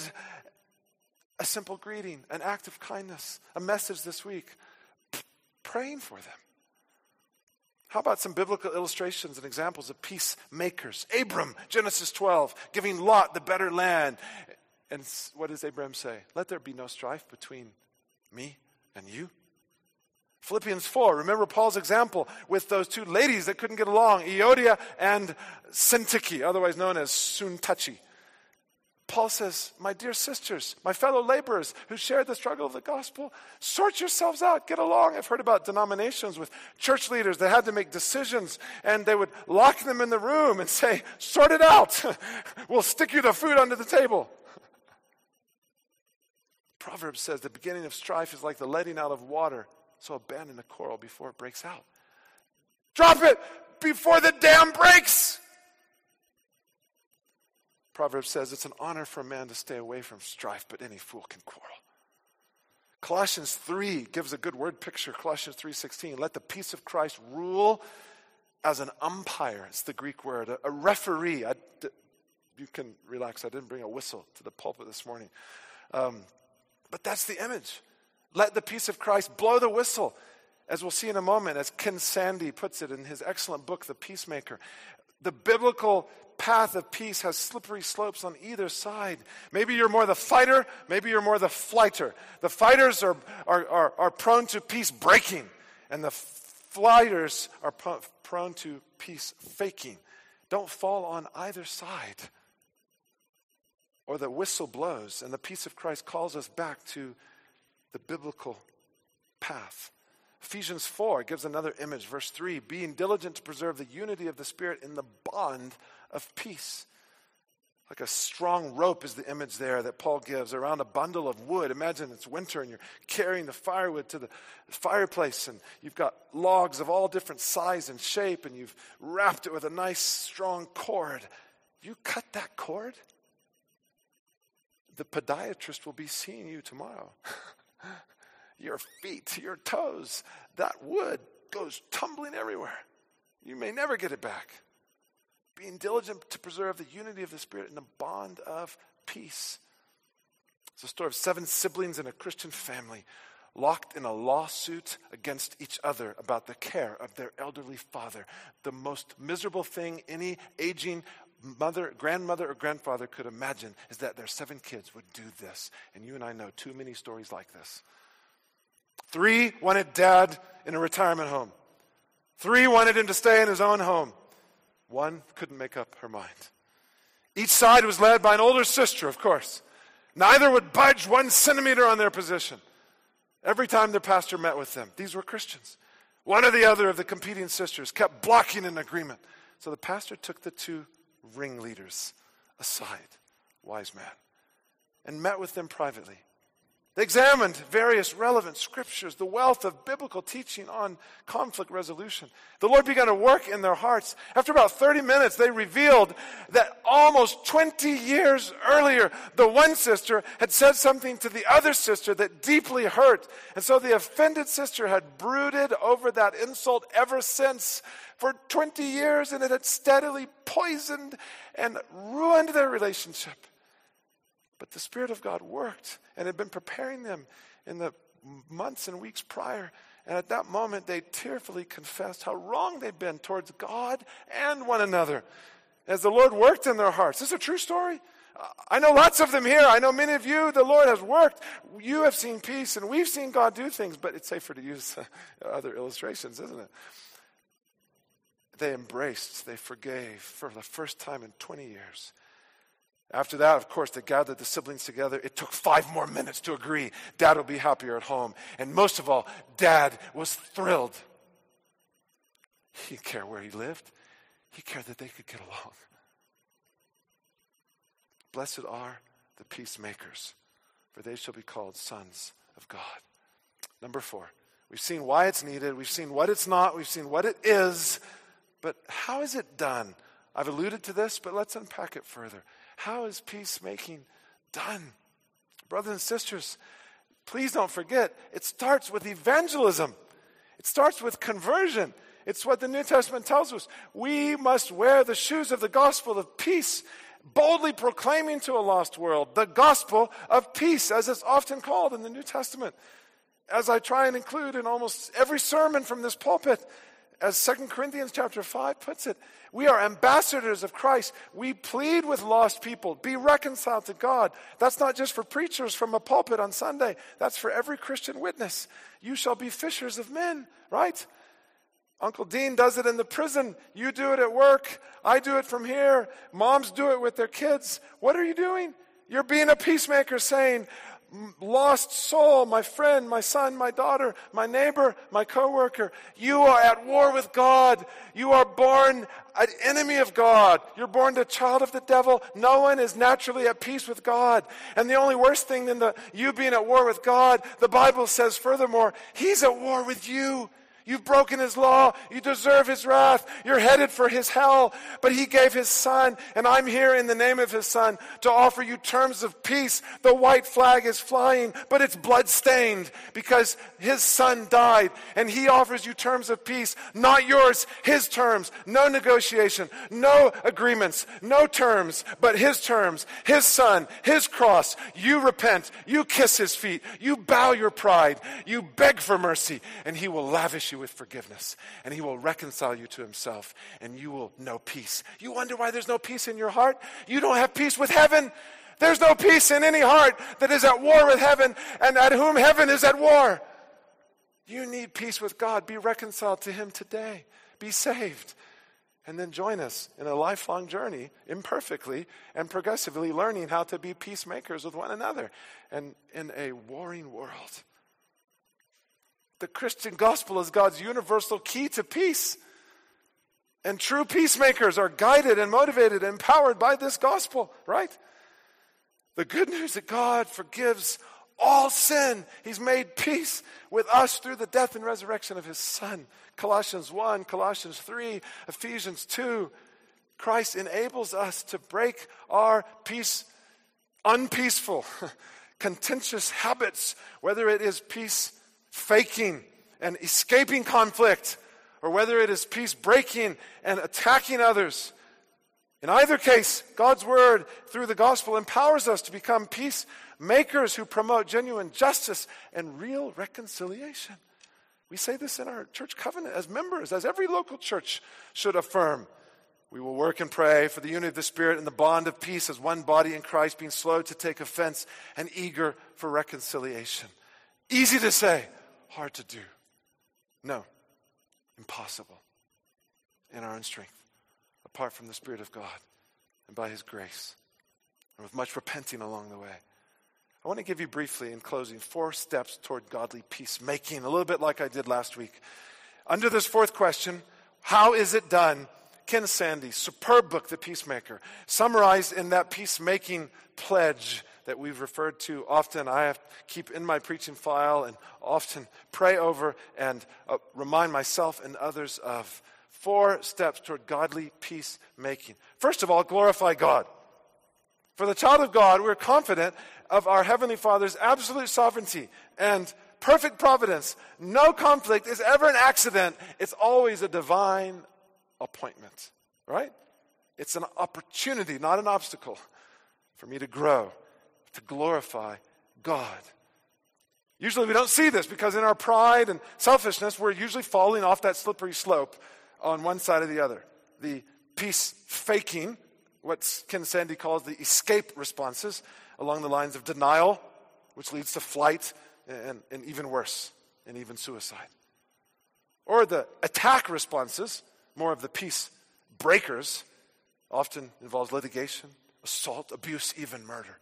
a simple greeting, an act of kindness, a message this week, praying for them. How about some biblical illustrations and examples of peacemakers? Abram, Genesis 12, giving Lot the better land. And what does Abraham say? Let there be no strife between me and you. Philippians 4, remember Paul's example with those two ladies that couldn't get along, Euodia and Syntyche, otherwise known as Suntucci. Paul says, my dear sisters, my fellow laborers who share the struggle of the gospel, sort yourselves out, get along. I've heard about denominations with church leaders that had to make decisions, and they would lock them in the room and say, sort it out. We'll stick you the food under the table. Proverbs says the beginning of strife is like the letting out of water, so abandon the quarrel before it breaks out. Drop it before the dam breaks. Proverbs says it's an honor for a man to stay away from strife, but any fool can quarrel. Colossians 3 gives a good word picture. Colossians 3:16. Let the peace of Christ rule as an umpire. It's the Greek word, a referee. You can relax. I didn't bring a whistle to the pulpit this morning. But that's the image. Let the peace of Christ blow the whistle. As we'll see in a moment, as Ken Sande puts it in his excellent book, The Peacemaker. The biblical path of peace has slippery slopes on either side. Maybe you're more the fighter, maybe you're more the flighter. The fighters are prone to peace breaking, and the flighters are prone to peace faking. Don't fall on either side, or the whistle blows, and the peace of Christ calls us back to the biblical path. Ephesians 4 gives another image. Verse 3, being diligent to preserve the unity of the Spirit in the bond of peace. Like a strong rope is the image there that Paul gives around a bundle of wood. Imagine it's winter and you're carrying the firewood to the fireplace, and you've got logs of all different size and shape, and you've wrapped it with a nice strong cord. You cut that cord, the podiatrist will be seeing you tomorrow. Your feet, your toes, that wood goes tumbling everywhere. You may never get it back. Being diligent to preserve the unity of the Spirit in the bond of peace. It's a story of 7 siblings in a Christian family locked in a lawsuit against each other about the care of their elderly father. The most miserable thing any aging mother, grandmother, or grandfather could imagine is that their 7 kids would do this. And you and I know too many stories like this. 3 wanted dad in a retirement home. 3 wanted him to stay in his own home. 1 couldn't make up her mind. Each side was led by an older sister, of course. Neither would budge 1 centimeter on their position. Every time their pastor met with them, these were Christians. One or the other of the competing sisters kept blocking an agreement. So the pastor took the 2 ringleaders aside, wise man, and met with them privately. They examined various relevant scriptures, the wealth of biblical teaching on conflict resolution. The Lord began to work in their hearts. After about 30 minutes, they revealed that almost 20 years earlier, the one sister had said something to the other sister that deeply hurt. And so the offended sister had brooded over that insult ever since for 20 years, and it had steadily poisoned and ruined their relationship. But the Spirit of God worked and had been preparing them in the months and weeks prior. And at that moment, they tearfully confessed how wrong they'd been towards God and one another. As the Lord worked in their hearts. This is a true story. I know lots of them here. I know many of you, the Lord has worked. You have seen peace, and we've seen God do things. But it's safer to use other illustrations, isn't it? They embraced, they forgave for the first time in 20 years. After that, of course, they gathered the siblings together. It took 5 more minutes to agree. Dad will be happier at home. And most of all, Dad was thrilled. He didn't care where he lived. He cared that they could get along. Blessed are the peacemakers, for they shall be called sons of God. Number 4, we've seen why it's needed. We've seen what it's not. We've seen what it is. But how is it done? I've alluded to this, but let's unpack it further. How is peacemaking done? Brothers and sisters, please don't forget, it starts with evangelism. It starts with conversion. It's what the New Testament tells us. We must wear the shoes of the gospel of peace, boldly proclaiming to a lost world the gospel of peace, as it's often called in the New Testament. As I try and include in almost every sermon from this pulpit, As 2 Corinthians chapter 5 puts it, we are ambassadors of Christ. We plead with lost people, be reconciled to God. That's not just for preachers from a pulpit on Sunday. That's for every Christian witness. You shall be fishers of men, right? Uncle Dean does it in the prison. You do it at work. I do it from here. Moms do it with their kids. What are you doing? You're being a peacemaker, saying, lost soul, my friend, my son, my daughter, my neighbor, my coworker, you are at war with God. You are born an enemy of God. You're born a child of the devil. No one is naturally at peace with God. And the only worse thing than you being at war with God, the Bible says furthermore, he's at war with you. You've broken his law. You deserve his wrath. You're headed for his hell. But he gave his son, and I'm here in the name of his son to offer you terms of peace. The white flag is flying, but it's blood-stained because his son died, and he offers you terms of peace, not yours, his terms. No negotiation, no agreements, no terms, but his terms, his son, his cross. You repent. You kiss his feet. You bow your pride. You beg for mercy, and he will lavish you with forgiveness, and he will reconcile you to himself, and you will know peace. You wonder why there's no peace in your heart? You don't have peace with heaven. There's no peace in any heart that is at war with heaven, and at whom heaven is at war. You need peace with God. Be reconciled to him today. Be saved. And then join us in a lifelong journey, imperfectly and progressively learning how to be peacemakers with one another and in a warring world. The Christian gospel is God's universal key to peace. And true peacemakers are guided and motivated and empowered by this gospel, right? The good news that God forgives all sin. He's made peace with us through the death and resurrection of his son. Colossians 1, Colossians 3, Ephesians 2. Christ enables us to break our unpeaceful, contentious habits, whether it is peace faking and escaping conflict, or whether it is peace breaking and attacking others. In either case, God's word through the gospel empowers us to become peacemakers who promote genuine justice and real reconciliation. We say this in our church covenant as members, as every local church should affirm. We will work and pray for the unity of the Spirit and the bond of peace as one body in Christ, being slow to take offense and eager for reconciliation. Easy to say, hard to do. No, impossible in our own strength, apart from the Spirit of God and by his grace, and with much repenting along the way. I want to give you briefly, in closing, 4 steps toward godly peacemaking, a little bit like I did last week. Under this 4th question, how is it done? Ken Sande's superb book, The Peacemaker, summarized in that peacemaking pledge that we've referred to often. I have to keep in my preaching file and often pray over and remind myself and others of 4 steps toward godly peacemaking. First of all, glorify God. For the child of God, we're confident of our Heavenly Father's absolute sovereignty and perfect providence. No conflict is ever an accident. It's always a divine appointment, right? It's an opportunity, not an obstacle, for me to grow, to glorify God. Usually we don't see this because in our pride and selfishness, we're usually falling off that slippery slope on one side or the other. The peace faking, what Ken Sande calls the escape responses, along the lines of denial, which leads to flight and even worse, and even suicide. Or the attack responses, more of the peace breakers, often involves litigation, assault, abuse, even murder.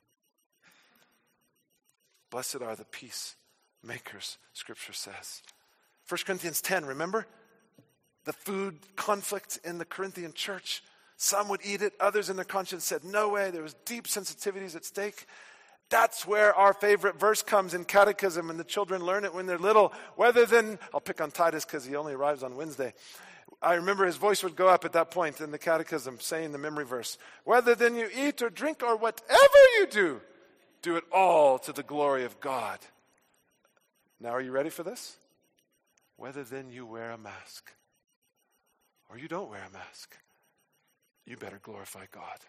Blessed are the peacemakers, Scripture says. 1 Corinthians 10, remember? The food conflict in the Corinthian church. Some would eat it, others in their conscience said, no way, there was deep sensitivities at stake. That's where our favorite verse comes in catechism, and the children learn it when they're little. Whether than, I'll pick on Titus because he only arrives on Wednesday. I remember his voice would go up at that point in the catechism, saying the memory verse, whether then you eat or drink or whatever you do, do it all to the glory of God. Now, are you ready for this? Whether then you wear a mask or you don't wear a mask, you better glorify God.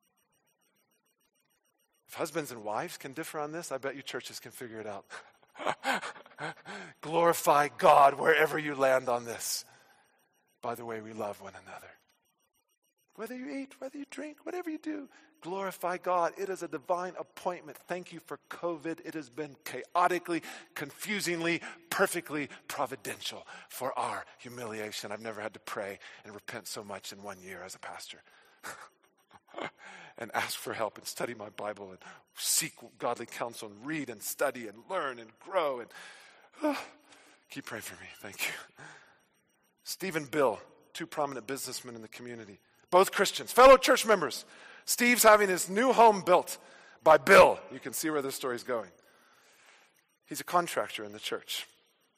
If husbands and wives can differ on this, I bet you churches can figure it out. Glorify God wherever you land on this. by the way we love one another. Whether you eat, whether you drink, whatever you do, glorify God. It is a divine appointment. Thank you for COVID. It has been chaotically, confusingly, perfectly providential for our humiliation. I've never had to pray and repent so much in 1 year as a pastor. And ask for help and study my Bible and seek godly counsel and read and study and learn and grow. And keep praying for me. Thank you. Steve and Bill, two prominent businessmen in the community. Both Christians, fellow church members. Steve's having his new home built by Bill. You can see where this story is going. He's a contractor in the church.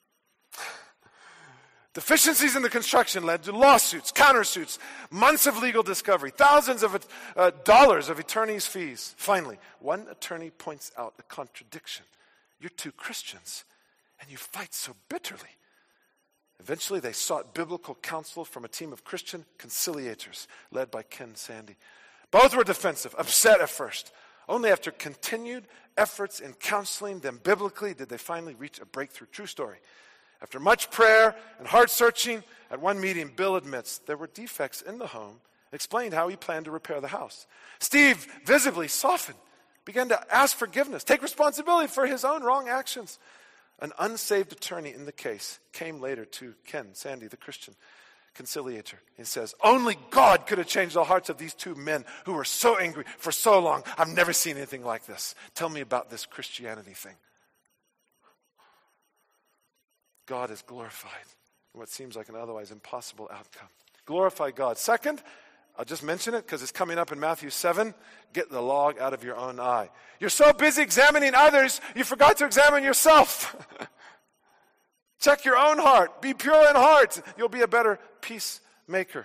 Deficiencies in the construction led to lawsuits, countersuits, months of legal discovery, thousands of dollars of attorney's fees. Finally, one attorney points out a contradiction. You're two Christians, and you fight so bitterly. Eventually, they sought biblical counsel from a team of Christian conciliators led by Ken Sande. Both were defensive, upset at first. Only after continued efforts in counseling them biblically did they finally reach a breakthrough. True story. After much prayer and heart searching, at one meeting, Bill admits there were defects in the home, explained how he planned to repair the house. Steve visibly softened, began to ask forgiveness, take responsibility for his own wrong actions. An unsaved attorney in the case came later to Ken Sande, the Christian conciliator. He says, only God could have changed the hearts of these two men who were so angry for so long. I've never seen anything like this. Tell me about this Christianity thing. God is glorified in what seems like an otherwise impossible outcome. Glorify God. Second, I'll just mention it because it's coming up in Matthew 7. Get the log out of your own eye. You're so busy examining others, you forgot to examine yourself. Check your own heart. Be pure in heart. You'll be a better peacemaker.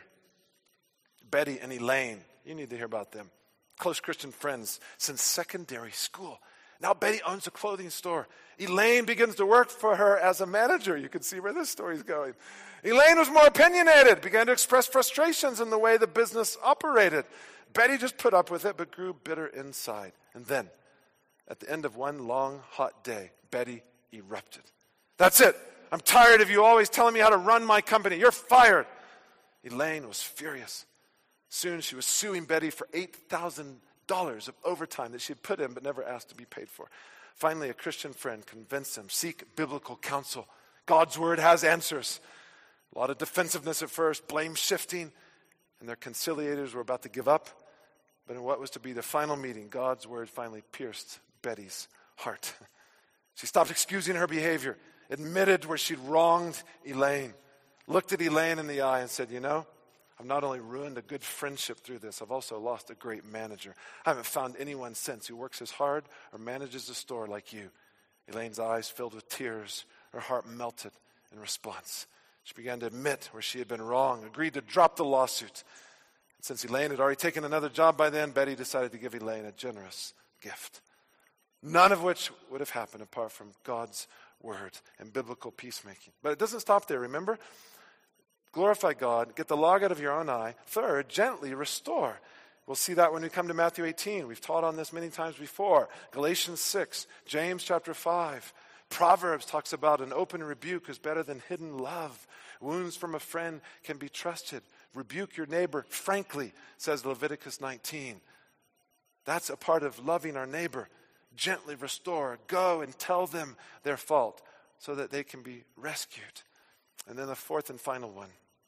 Betty and Elaine, you need to hear about them. Close Christian friends since secondary school. Now Betty owns a clothing store. Elaine begins to work for her as a manager. You can see where this story is going. Elaine was more opinionated, began to express frustrations in the way the business operated. Betty just put up with it, but grew bitter inside. And then, at the end of one long, hot day, Betty erupted. That's it. I'm tired of you always telling me how to run my company. You're fired. Elaine was furious. Soon she was suing Betty for $8,000 of overtime that she had put in but never asked to be paid for. Finally, a Christian friend convinced them, seek biblical counsel. God's word has answers. A lot of defensiveness at first, blame shifting, and their conciliators were about to give up. But in what was to be the final meeting, God's word finally pierced Betty's heart. She stopped excusing her behavior, admitted where she'd wronged Elaine, looked at Elaine in the eye and said, you know, I've not only ruined a good friendship through this, I've also lost a great manager. I haven't found anyone since who works as hard or manages the store like you. Elaine's eyes filled with tears. Her heart melted in response. She began to admit where she had been wrong, agreed to drop the lawsuit. And since Elaine had already taken another job by then, Betty decided to give Elaine a generous gift. None of which would have happened apart from God's word and biblical peacemaking. But it doesn't stop there, remember? Glorify God, get the log out of your own eye. Third, gently restore. We'll see that when we come to Matthew 18. We've taught on this many times before. Galatians 6, James chapter 5. Proverbs talks about an open rebuke is better than hidden love. Wounds from a friend can be trusted. Rebuke your neighbor frankly, says Leviticus 19. That's a part of loving our neighbor. Gently restore. Go and tell them their fault so that they can be rescued. And then the fourth and final one.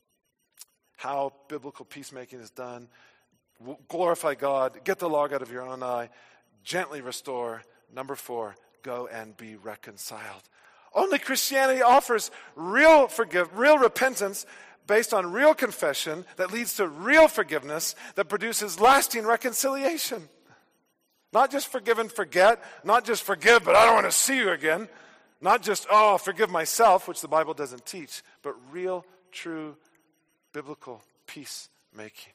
How biblical peacemaking is done. Glorify God. Get the log out of your own eye. Gently restore. Number 4, go and be reconciled. Only Christianity offers real repentance based on real confession that leads to real forgiveness that produces lasting reconciliation. Not just forgive and forget. Not just forgive, but I don't want to see you again. Not just, I'll forgive myself, which the Bible doesn't teach, but real, true, biblical peacemaking.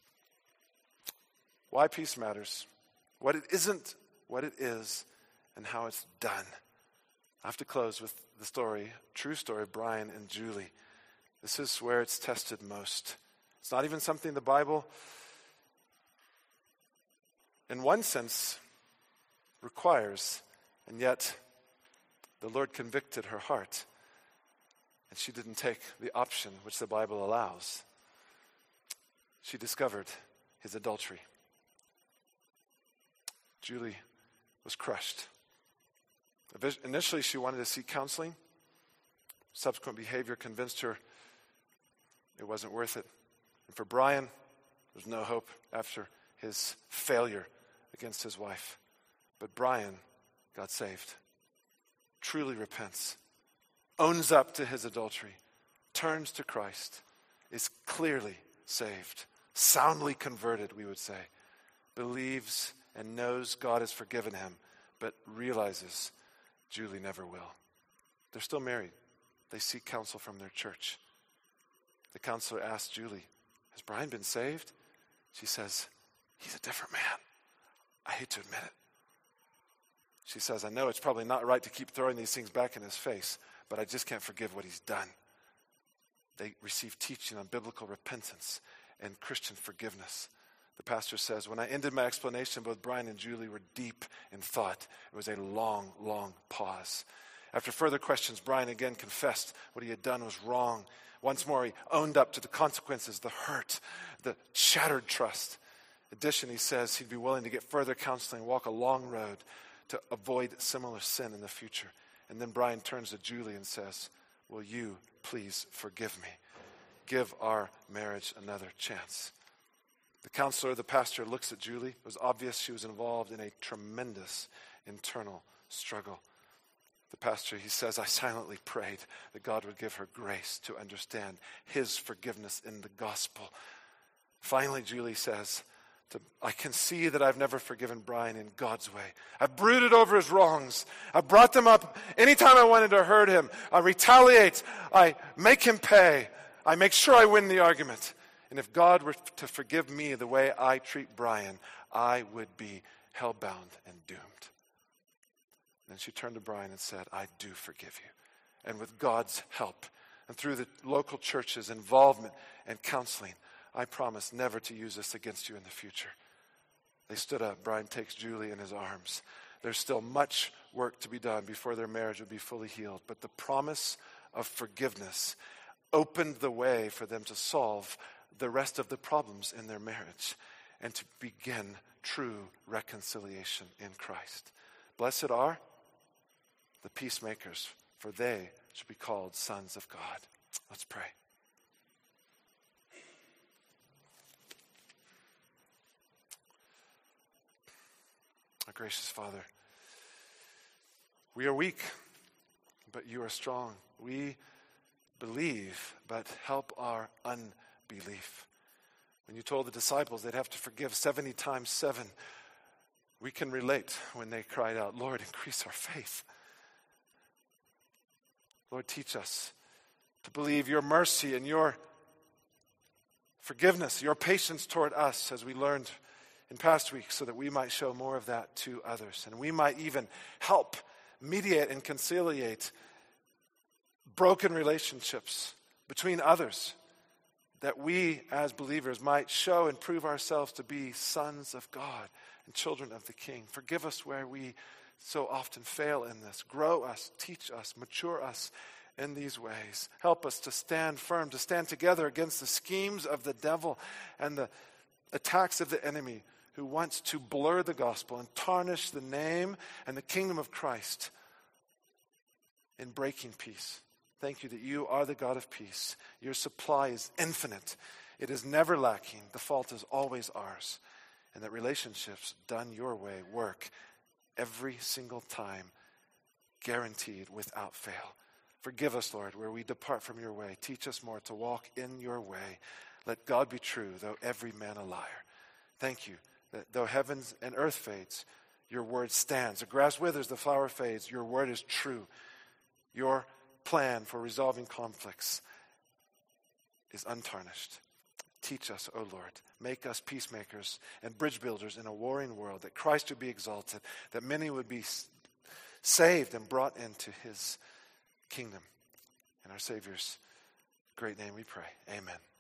Why peace matters, what it isn't, what it is, and how it's done. I have to close with the story, true story of Brian and Julie. This is where it's tested most. It's not even something the Bible, in one sense, requires, and yet the Lord convicted her heart. And she didn't take the option which the Bible allows. She discovered his adultery. Julie was crushed. Initially, she wanted to seek counseling. Subsequent behavior convinced her it wasn't worth it. And for Brian, there's no hope after his failure against his wife. But Brian got saved, truly repents, owns up to his adultery, turns to Christ, is clearly saved, soundly converted, we would say, believes and knows God has forgiven him, but realizes Julie never will. They're still married. They seek counsel from their church. The counselor asks Julie, has Brian been saved? She says, he's a different man. I hate to admit it. She says, I know it's probably not right to keep throwing these things back in his face, but I just can't forgive what he's done. They receive teaching on biblical repentance and Christian forgiveness. The pastor says, when I ended my explanation, both Brian and Julie were deep in thought. It was a long, long pause. After further questions, Brian again confessed what he had done was wrong. Once more, he owned up to the consequences, the hurt, the shattered trust. In addition, he says he'd be willing to get further counseling, walk a long road to avoid similar sin in the future. And then Brian turns to Julie and says, will you please forgive me? Give our marriage another chance. The counselor, the pastor, looks at Julie. It was obvious she was involved in a tremendous internal struggle. The pastor, he says, I silently prayed that God would give her grace to understand his forgiveness in the gospel. Finally, Julie says, I can see that I've never forgiven Brian in God's way. I've brooded over his wrongs. I brought them up anytime I wanted to hurt him. I retaliate. I make him pay. I make sure I win the argument. And if God were to forgive me the way I treat Brian, I would be hellbound and doomed. Then she turned to Brian and said, I do forgive you. And with God's help and through the local church's involvement and counseling, I promise never to use this against you in the future. They stood up. Brian takes Julie in his arms. There's still much work to be done before their marriage would be fully healed. But the promise of forgiveness opened the way for them to solve the rest of the problems in their marriage and to begin true reconciliation in Christ. Blessed are the peacemakers, for they should be called sons of God. Let's pray. Our gracious Father, we are weak, but you are strong. We believe, but help our unbelief. When you told the disciples they'd have to forgive 70 times 7, we can relate when they cried out, Lord, increase our faith. Lord, teach us to believe your mercy and your forgiveness, your patience toward us, as we learned in past weeks, so that we might show more of that to others. And we might even help mediate and conciliate broken relationships between others, that we as believers might show and prove ourselves to be sons of God and children of the King. Forgive us where we so often fail in this. Grow us, teach us, mature us in these ways. Help us to stand firm, to stand together against the schemes of the devil and the attacks of the enemy who wants to blur the gospel and tarnish the name and the kingdom of Christ in breaking peace. Thank you that you are the God of peace. Your supply is infinite. It is never lacking. The fault is always ours. And that relationships done your way work every single time, guaranteed without fail. Forgive us, Lord, where we depart from your way. Teach us more to walk in your way. Let God be true, though every man a liar. Thank you that though heavens and earth fades, your word stands. The grass withers, the flower fades. Your word is true. Your plan for resolving conflicts is untarnished. Teach us, O Lord. Make us peacemakers and bridge builders in a warring world, that Christ would be exalted, that many would be saved and brought into his kingdom. In our Savior's great name we pray. Amen.